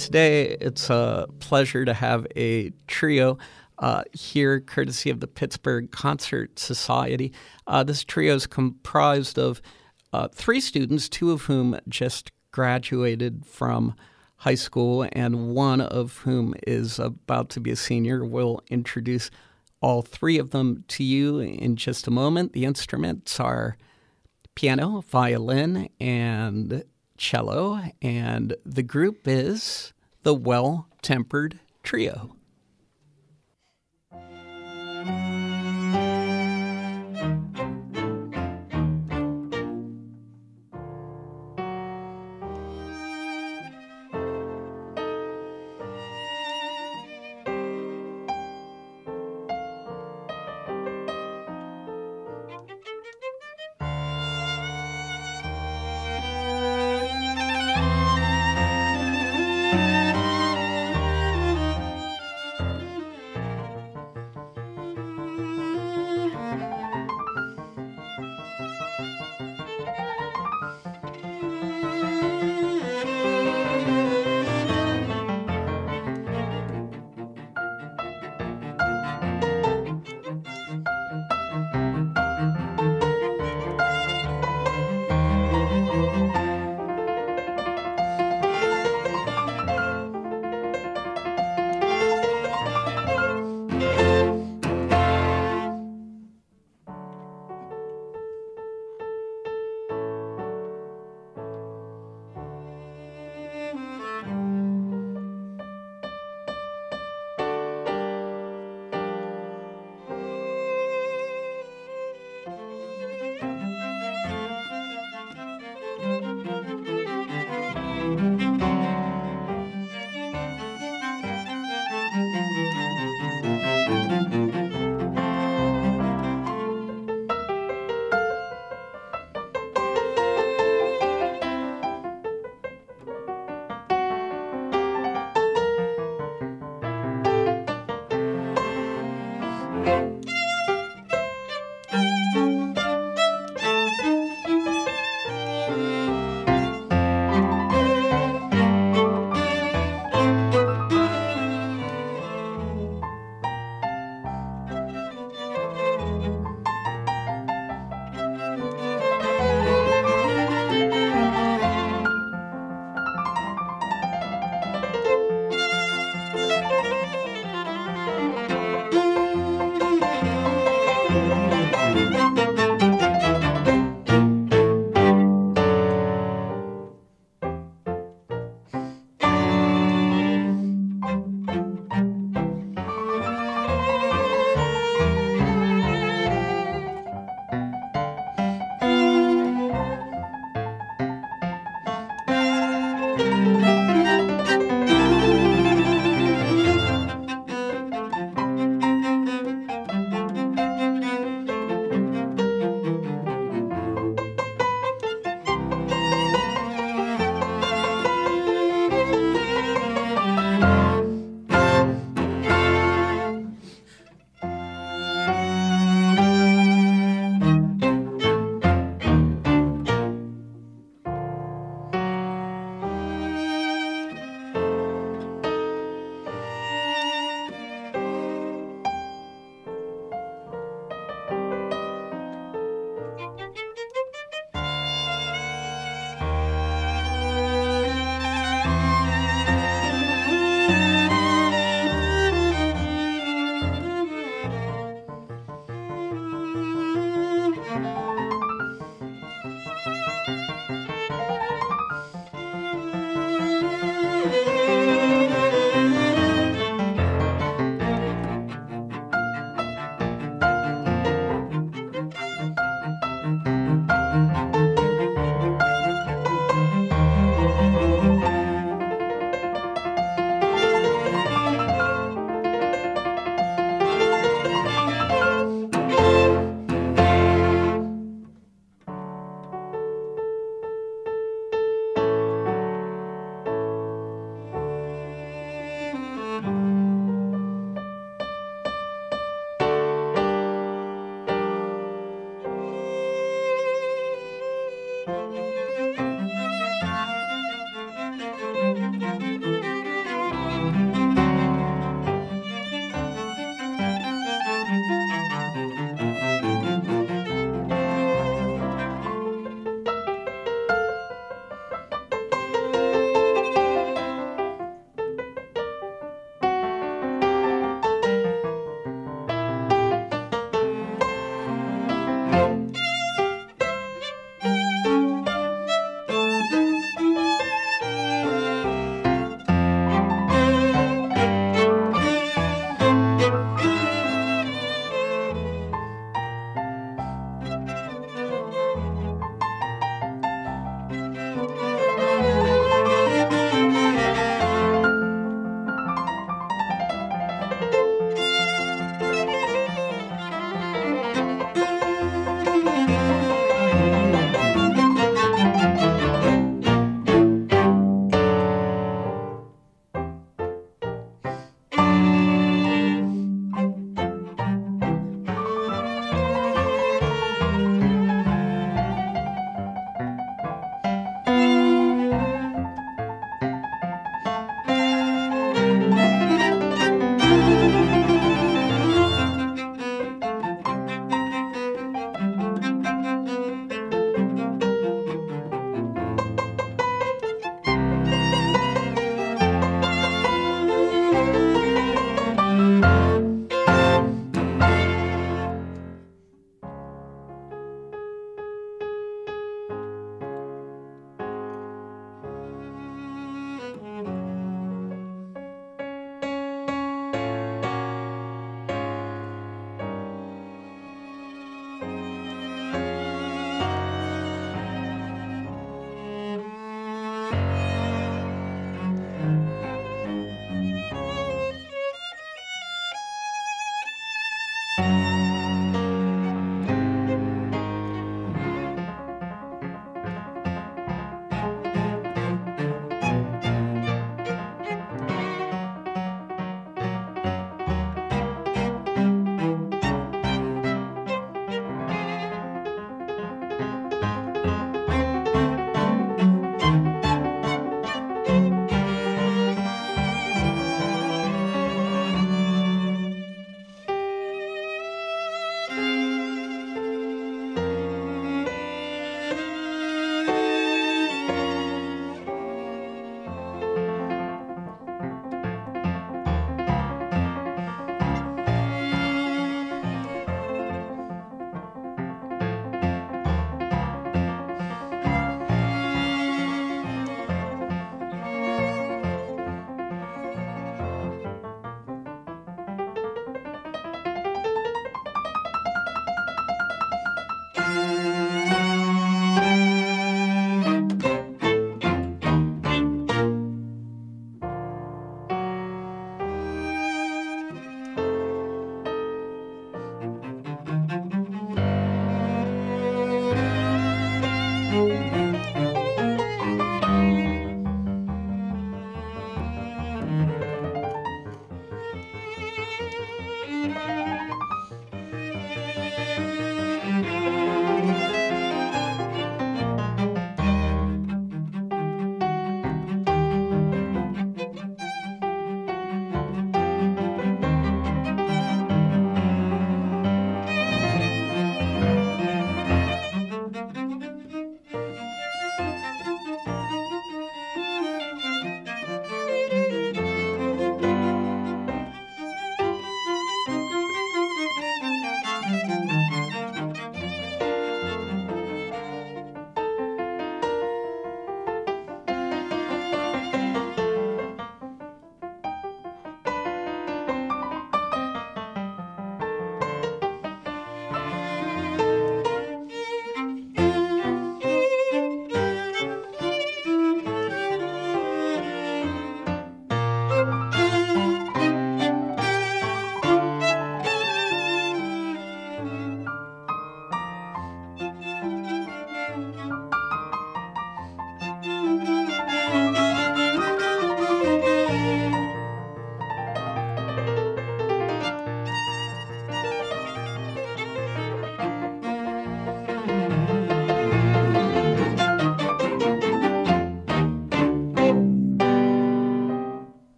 Today, it's a pleasure to have a trio here, courtesy of the Pittsburgh Concert Society. This trio is comprised of three students, two of whom just graduated from high school, and one of whom is about to be a senior. We'll introduce all three of them to you in just a moment. The instruments are piano, violin, and cello, and the group is the Well-Tempered Trio.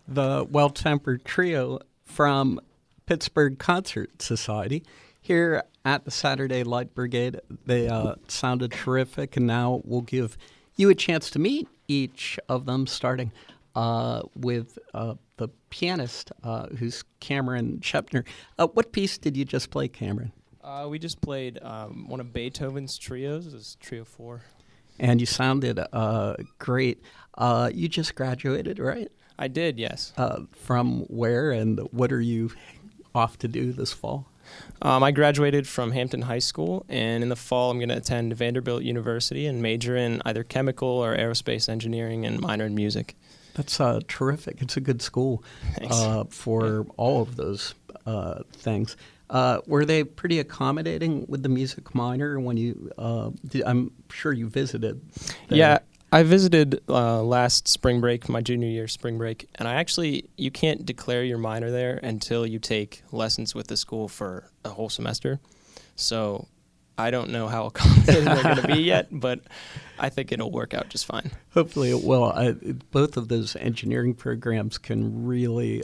the Well-Tempered Trio from Pittsburgh Concert Society here at the Saturday Light Brigade. They sounded terrific, and now we'll give you a chance to meet each of them, starting with the pianist, who's Cameron Shepner. What piece did you just play, Cameron? We just played one of Beethoven's trios. This is Trio 4. And you sounded great. You just graduated, right? I did, yes. From where, and what are you off to do this fall? I graduated from Hampton High School, and in the fall I'm going to attend Vanderbilt University and major in either chemical or aerospace engineering and minor in music. That's terrific. It's a good school for all of those things. Were they pretty accommodating with the music minor when you I'm sure you visited there. Yeah, I visited last spring break, my junior year spring break, and you can't declare your minor there until you take lessons with the school for a whole semester. So I don't know how accommodating they're going to be yet, but I think it'll work out just fine. Hopefully it will. Both of those engineering programs can really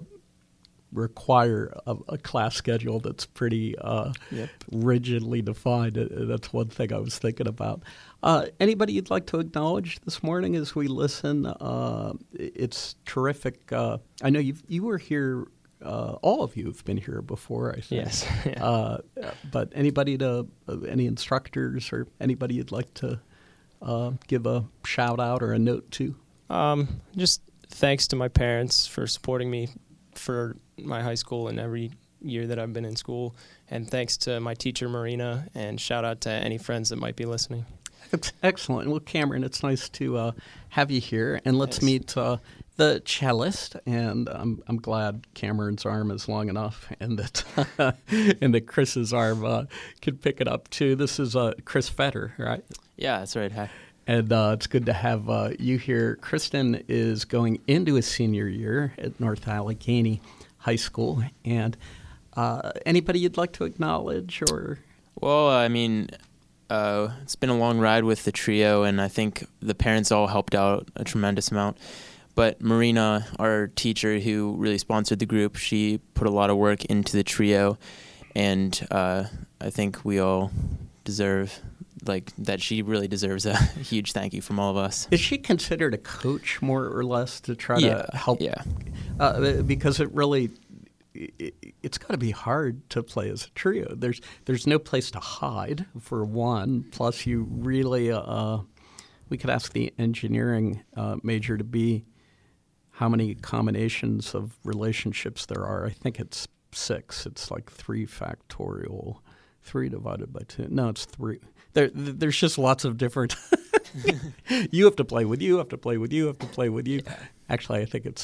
require a class schedule that's pretty rigidly defined. That's one thing I was thinking about. Anybody you'd like to acknowledge this morning as we listen? It's terrific. I know you were here. All of you have been here before, I think. Yes. But any instructors or anybody you'd like to give a shout out or a note to? Just thanks to my parents for supporting me for my high school and every year that I've been in school, and thanks to my teacher Marina, and shout out to any friends that might be listening. Excellent. Well, Cameron, it's nice to have you here, and let's meet the cellist. And I'm glad Cameron's arm is long enough, and that Chris's arm could pick it up too. This is Chris Fetter, right? Yeah, that's right. Hi. And it's good to have you here. Kristen is going into his senior year at North Allegheny High School. And anybody you'd like to acknowledge? Or? Well, I mean, it's been a long ride with the trio, and I think the parents all helped out a tremendous amount. But Marina, our teacher who really sponsored the group, she put a lot of work into the trio, and I think we all deserve that. She really deserves a huge thank you from all of us. Is she considered a coach, more or less, to try to help? Yeah. Because it's got to be hard to play as a trio. There's no place to hide, for one. Plus, you really we could ask the engineering major to be how many combinations of relationships there are. I think it's 6. It's like 3 factorial. 3 divided by 2. No, it's 3. There's just lots of different. You have to play with you, have to play with you, have to play with you. Yeah. Actually, I think it's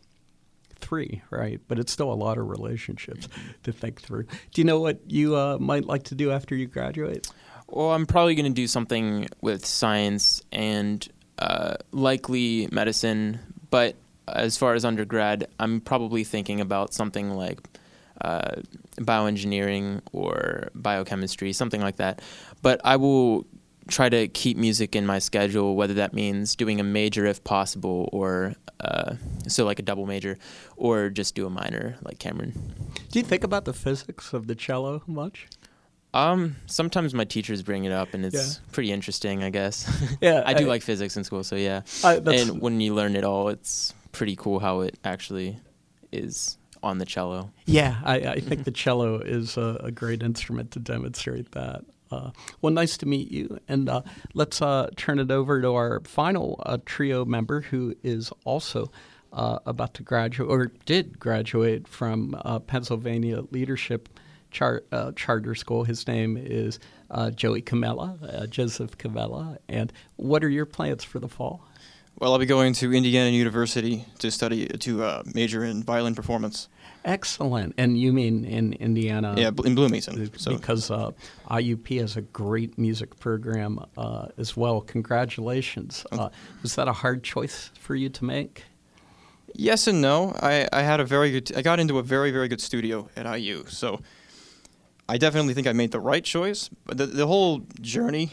3, right? But it's still a lot of relationships to think through. Do you know what you might like to do after you graduate? Well, I'm probably going to do something with science and likely medicine. But as far as undergrad, I'm probably thinking about something like bioengineering or biochemistry, something like that. But I will try to keep music in my schedule, whether that means doing a major if possible, or so like a double major, or just do a minor like Cameron. Do you think about the physics of the cello much? Sometimes my teachers bring it up, and it's pretty interesting, I guess. Yeah, I do like physics in school, so yeah. And when you learn it all, it's pretty cool how it actually is on the cello. Yeah, I think the cello is a great instrument to demonstrate that. Well, nice to meet you. And let's turn it over to our final trio member, who is also about to graduate, or did graduate from Pennsylvania Leadership Charter School. His name is Joey Camella, Joseph Camella. And what are your plans for the fall? Well, I'll be going to Indiana University to major in violin performance. Excellent. And you mean in Indiana? Yeah, in Bloomington. Because IUP has a great music program as well. Congratulations. Was that a hard choice for you to make? Yes and no. I got into a very, very good studio at IU, so I definitely think I made the right choice. But the whole journey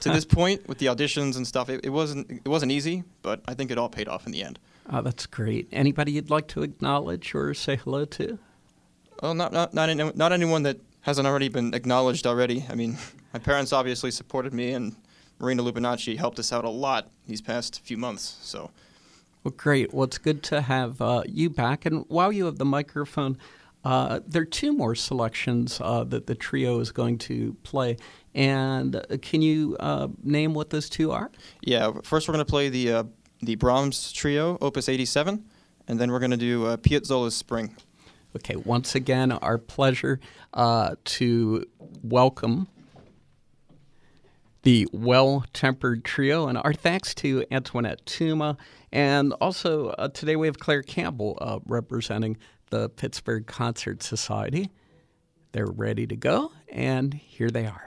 to this point with the auditions and stuff, it wasn't easy, but I think it all paid off in the end. Oh, that's great. Anybody you'd like to acknowledge or say hello to? Oh, not anyone that hasn't already been acknowledged already. I mean, my parents obviously supported me, and Marina Lubinacci helped us out a lot these past few months. So, well, great. Well, it's good to have you back. And while you have the microphone, there are two more selections that the trio is going to play. And can you name what those two are? Yeah, first we're going to play the Brahms Trio, Opus 87, and then we're going to do Piazzolla's Spring. Okay, once again, our pleasure to welcome the Well-Tempered Trio, and our thanks to Antoinette Tuma. And also, today we have Claire Campbell representing the Pittsburgh Concert Society. They're ready to go, and here they are.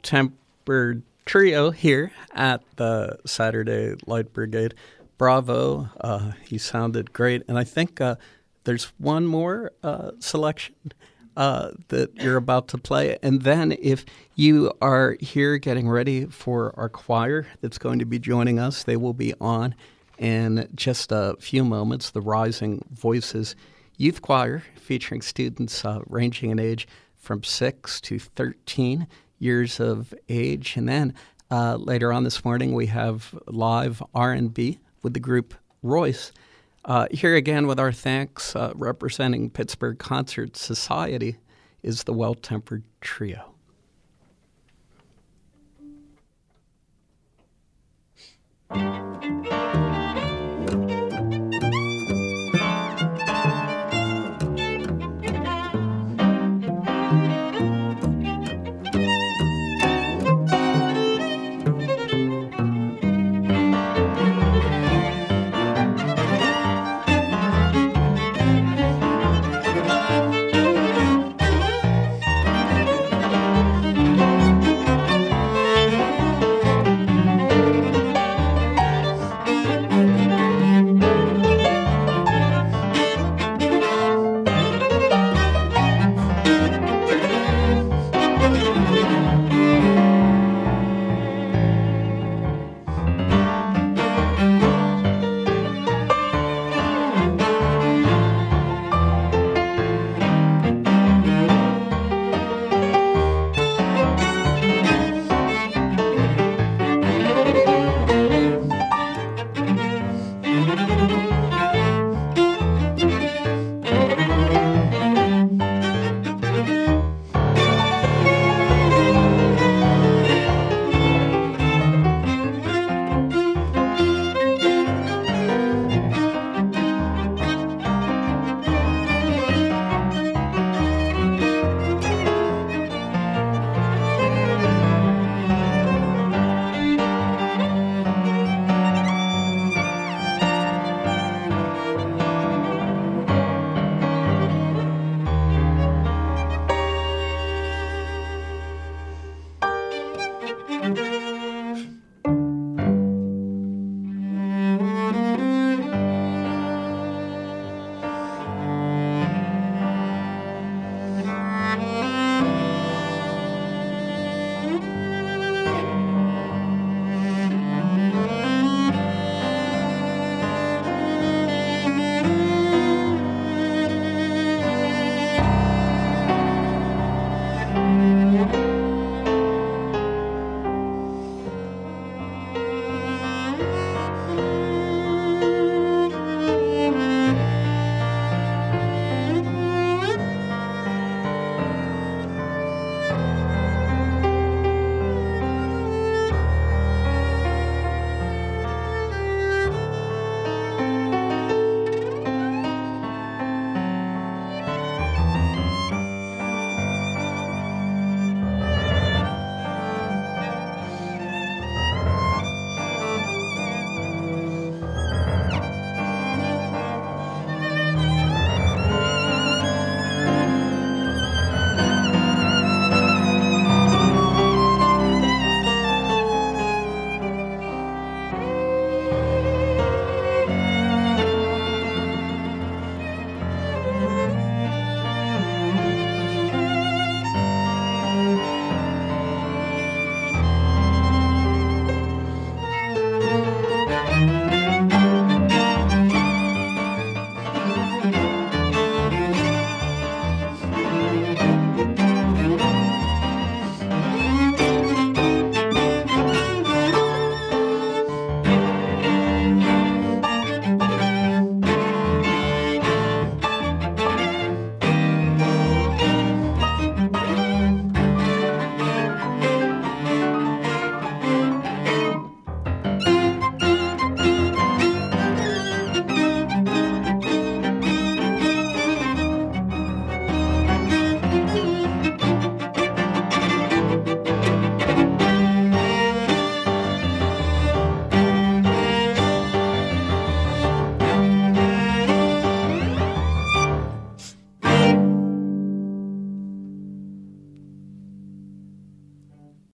well-tempered trio here at the Saturday Light Brigade. Bravo. He sounded great. And I think there's one more selection that you're about to play. And then if you are here getting ready for our choir that's going to be joining us, they will be on in just a few moments, the Rising Voices Youth Choir, featuring students ranging in age from 6 to 13 years of age. And then later on this morning, we have live R&B with the group Royce. Here again with our thanks, representing Pittsburgh Concert Society, is the Well-Tempered Trio.